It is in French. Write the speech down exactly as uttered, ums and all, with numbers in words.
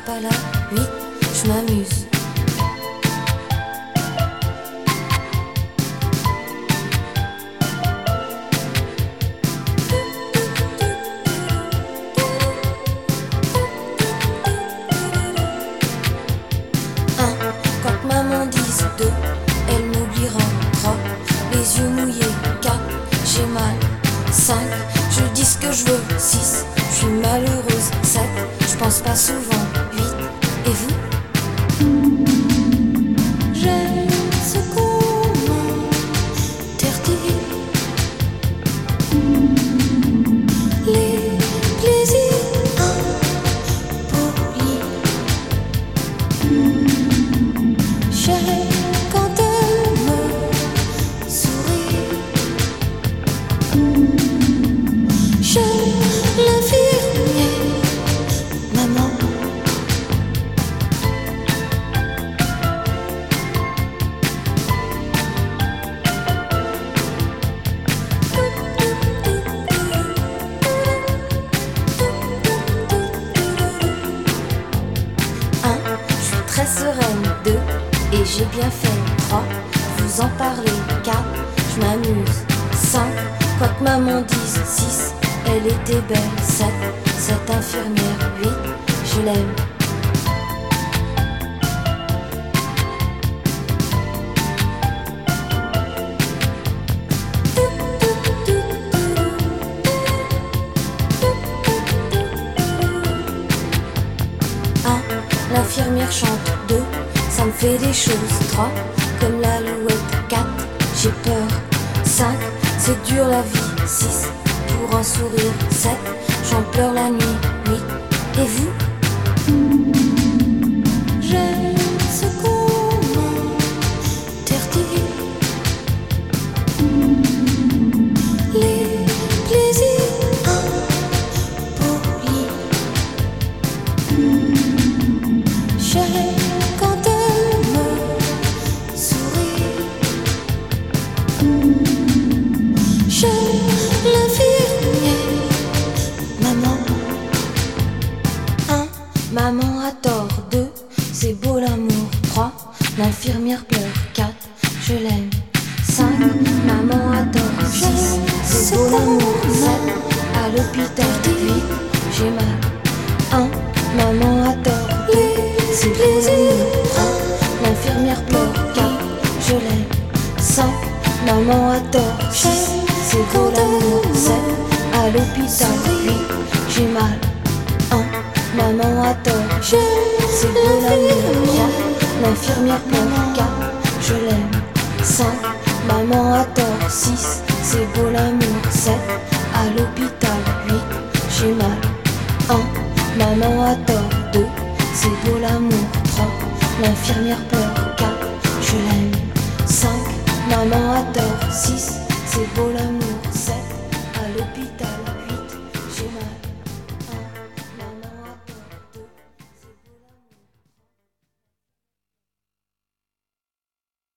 pas là. Huit, je m'amuse. Un, quand maman dise deux, elle m'oubliera. Trois, les yeux mouillés. Quatre, j'ai mal. Cinq, je dis ce que je veux. Six, je suis malheureuse. Sept, je pense pas souvent. Huit, et vous? J'aime ce qu'on m'interdit, les plaisirs impolis. J'aime quand elle me sourit. J'aime l'infirmier, maman. Un, je suis très sereine. Deux, et j'ai bien fait. Trois, vous en parlez. Quatre, je m'amuse. Cinq, quoi que maman dise. Six, elle était belle. Sept, cette infirmière. Huit, je l'aime. Un, l'infirmière chante. Deux, ça me fait des choses. Trois, comme l'alouette. Quatre, j'ai peur. Cinq, c'est dur la vie. Six, pour un sourire. Sept, j'en pleure la nuit. Huit, et vous? J'aime ce qu'on m'interdit, les plaisirs impolis. J'aime quand elle me sourit. J'aime l'infirmier, maman. Un, maman a tort. Deux, c'est beau l'amour. Trois, l'infirmière pleure. Quatre, je l'aime. Cinq, maman a tort. Six, c'est beau l'amour. Sept, à l'hôpital. Huit, j'ai mal. Un, maman a tort. Deux, c'est beau l'amour. Trois, l'infirmière pleure. Quatre, je l'aime. Cinq, maman a tort. Six, c'est beau l'amour. Sept, à l'hôpital. Huit, j'ai mal. Un, maman a tort. C'est beau l'amour. Trois, l'infirmière pleure. Quatre, je l'aime. Cinq, maman a tort. Six, c'est beau l'amour. Sept, à l'hôpital. Huit, j'ai mal. Un, maman a tort. Deux, c'est beau l'amour. Trois, l'infirmière pleure. Quatre, je l'aime. Cinq, maman a tort. Six, c'est beau l'amour.